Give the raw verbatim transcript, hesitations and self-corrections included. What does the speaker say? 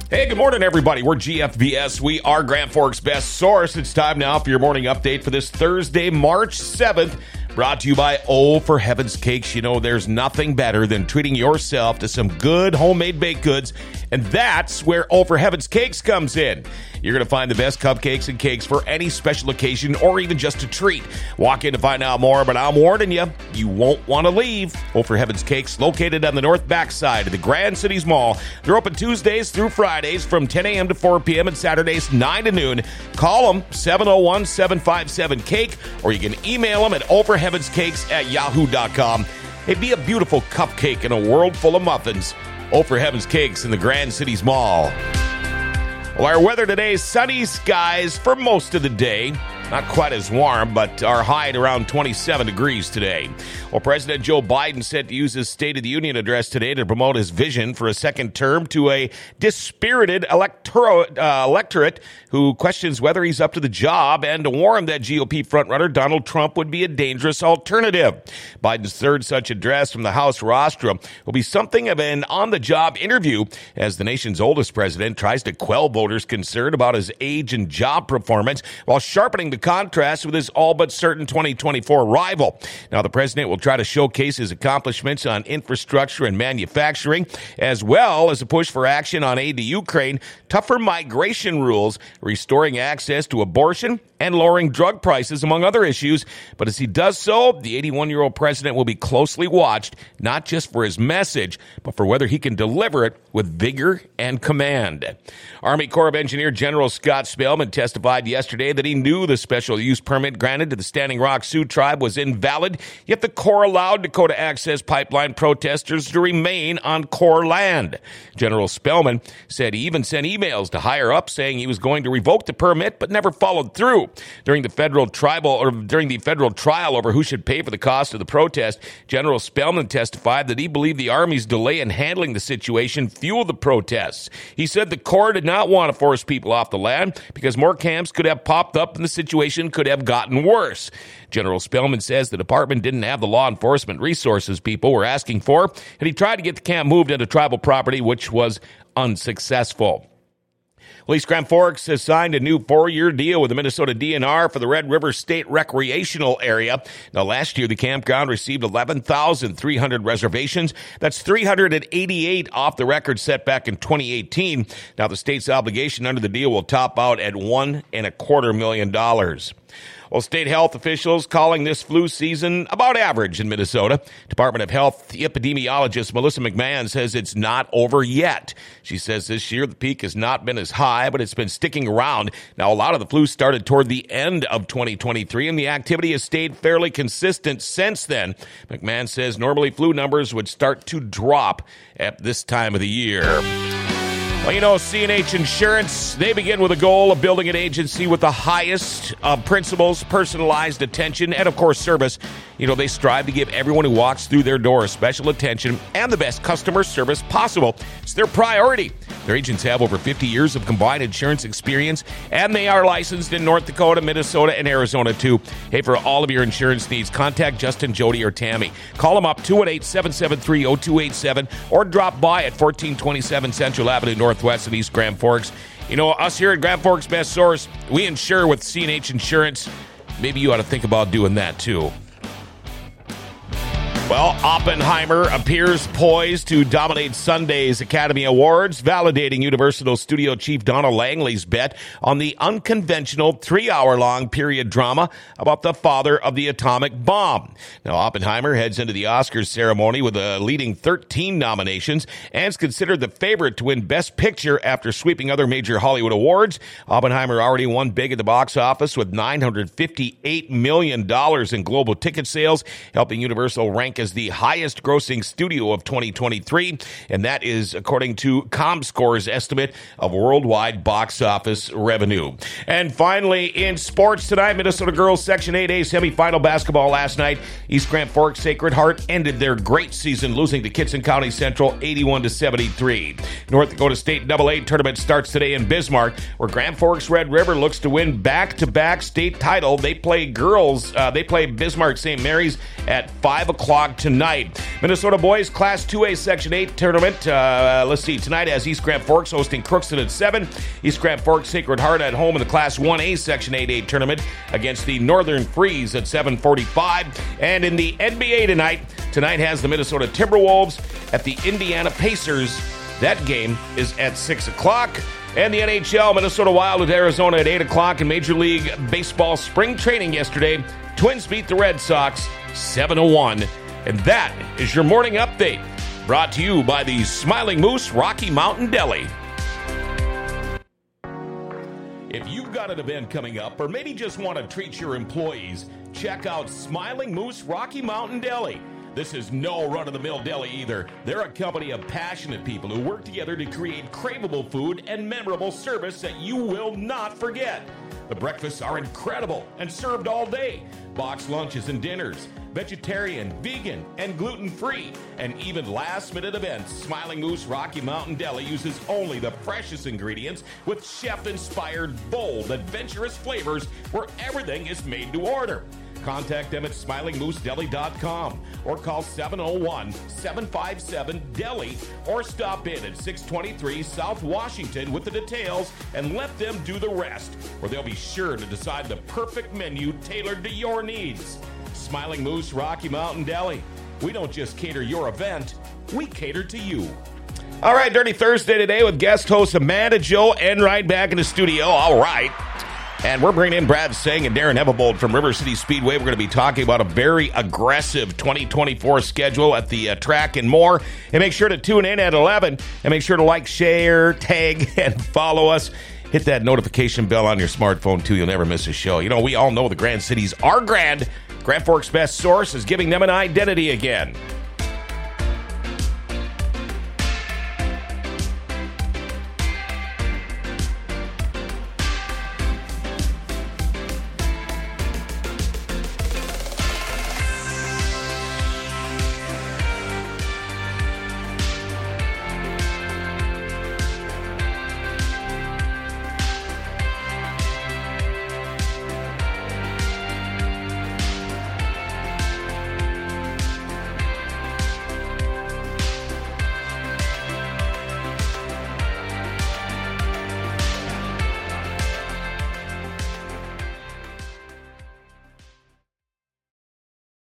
Hey, good morning, everybody. We're G F V S. We are Grand Forks' best source. It's time now for your morning update for this Thursday, March seventh. Brought to you by Oh for Heaven's Cakes. You know, there's nothing better than treating yourself to some good homemade baked goods, and that's where Oh for Heaven's Cakes comes in. You're going to find the best cupcakes and cakes for any special occasion or even just a treat. Walk in to find out more, but I'm warning you, you won't want to leave. Oh for Heaven's Cakes, located on the north backside of the Grand Cities Mall. They're open Tuesdays through Fridays from ten a.m. to four p.m. and Saturdays nine to noon. Call them seven oh one, seven five seven, cake, or you can email them at overheavenscakes at yahoo dot com. It'd be a beautiful cupcake in a world full of muffins. Oh for Heaven's Cakes in the Grand Cities Mall. Well, our weather today, sunny skies for most of the day. Not quite as warm, but our high at around twenty-seven degrees today. Well, President Joe Biden set to use his State of the Union address today to promote his vision for a second term to a dispirited electorate, uh, electorate who questions whether he's up to the job, and to warn that G O P frontrunner Donald Trump would be a dangerous alternative. Biden's third such address from the House rostrum will be something of an on-the-job interview as the nation's oldest president tries to quell voters' concern about his age and job performance while sharpening the contrast with his all but certain twenty twenty-four rival. Now, the president will try to showcase his accomplishments on infrastructure and manufacturing, as well as a push for action on aid to Ukraine, tougher migration rules, restoring access to abortion, and lowering drug prices, among other issues. But as he does so, the eighty-one-year-old president will be closely watched, not just for his message, but for whether he can deliver it with vigor and command. Army Corps of Engineer General Scott Spellman testified yesterday that he knew the special use permit granted to the Standing Rock Sioux tribe was invalid, yet the Corps allowed Dakota Access Pipeline protesters to remain on Corps land. General Spellman said he even sent emails to higher up saying he was going to revoke the permit, but never followed through. During the federal tribal or during the federal trial over who should pay for the cost of the protest, General Spellman testified that he believed the Army's delay in handling the situation fueled the protests. He said the Corps did not want to force people off the land because more camps could have popped up and the situation could have gotten worse. General Spellman says the department didn't have the law enforcement resources people were asking for, and he tried to get the camp moved into tribal property, which was unsuccessful. Well, East Grand Forks has signed a new four-year deal with the Minnesota D N R for the Red River State Recreational Area. Now, last year, the campground received eleven thousand three hundred reservations. That's three hundred eighty-eight off the record set back in twenty eighteen. Now, the state's obligation under the deal will top out at one and a quarter million dollars. Well, state health officials calling this flu season about average in Minnesota. Department of Health epidemiologist Melissa McMahon says it's not over yet. She says this year the peak has not been as high, but it's been sticking around. Now, a lot of the flu started toward the end of twenty twenty-three, and the activity has stayed fairly consistent since then. McMahon says normally flu numbers would start to drop at this time of the year. Well, you know, C and H Insurance, they begin with a goal of building an agency with the highest of principles, personalized attention, and, of course, service. You know, they strive to give everyone who walks through their door special attention and the best customer service possible. It's their priority. Their agents have over fifty years of combined insurance experience, and they are licensed in North Dakota, Minnesota, and Arizona, too. Hey, for all of your insurance needs, contact Justin, Jody, or Tammy. Call them up, two one eight, seven seven three, zero two eight seven, or drop by at fourteen twenty-seven Central Avenue, Northwest of East Grand Forks. You know, us here at Grand Forks Best Source, we insure with C and H Insurance. Maybe you ought to think about doing that, too. Well, Oppenheimer appears poised to dominate Sunday's Academy Awards, validating Universal Studio chief Donna Langley's bet on the unconventional three-hour-long period drama about the father of the atomic bomb. Now, Oppenheimer heads into the Oscars ceremony with a leading thirteen nominations and is considered the favorite to win Best Picture after sweeping other major Hollywood awards. Oppenheimer already won big at the box office with nine hundred fifty-eight million dollars in global ticket sales, helping Universal rank as the highest grossing studio of twenty twenty-three, and that is according to ComScore's estimate of worldwide box office revenue. And finally, in sports tonight, Minnesota girls Section eight A semifinal basketball last night. East Grand Forks Sacred Heart ended their great season, losing to Kitson County Central eighty-one to seventy-three. North Dakota State Double A tournament starts today in Bismarck, where Grand Forks Red River looks to win back-to-back state title. They play girls, uh, they play Bismarck Saint Mary's at five o'clock o'clock tonight. Minnesota boys Class two A Section eight tournament. Uh, let's see, tonight has East Grand Forks hosting Crookston at seven. East Grand Forks Sacred Heart at home in the Class one A Section eight A tournament against the Northern Freeze at seven forty-five. And in the N B A tonight, tonight has the Minnesota Timberwolves at the Indiana Pacers. That game is at six o'clock. And the N H L, Minnesota Wild at Arizona at eight o'clock. In Major League Baseball spring training yesterday, Twins beat the Red Sox seven to one. And that is your morning update, brought to you by the Smiling Moose Rocky Mountain Deli. If you've got an event coming up, or maybe just want to treat your employees, check out Smiling Moose Rocky Mountain Deli. This is no run-of-the-mill deli either. They're a company of passionate people who work together to create craveable food and memorable service that you will not forget. The breakfasts are incredible and served all day. Boxed lunches and dinners, vegetarian, vegan, and gluten-free, and even last-minute events. Smiling Moose Rocky Mountain Deli uses only the freshest ingredients with chef-inspired, bold, adventurous flavors where everything is made to order. Contact them at smiling moose deli dot com or call seven oh one, seven five seven, D E L I or stop in at six twenty-three South Washington with the details and let them do the rest, where they'll be sure to decide the perfect menu tailored to your needs. Smiling Moose Rocky Mountain Deli. We don't just cater your event, we cater to you. All right, Dirty Thursday today with guest hosts Amanda, Joe, and right back in the studio. All right. And we're bringing in Brad Singh and Darren Evebold from River City Speedway. We're going to be talking about a very aggressive twenty twenty-four schedule at the uh, track and more. And make sure to tune in at eleven. And make sure to like, share, tag, and follow us. Hit that notification bell on your smartphone, too. You'll never miss a show. You know, we all know the Grand Cities are grand. Grand Forks' best source is giving them an identity again.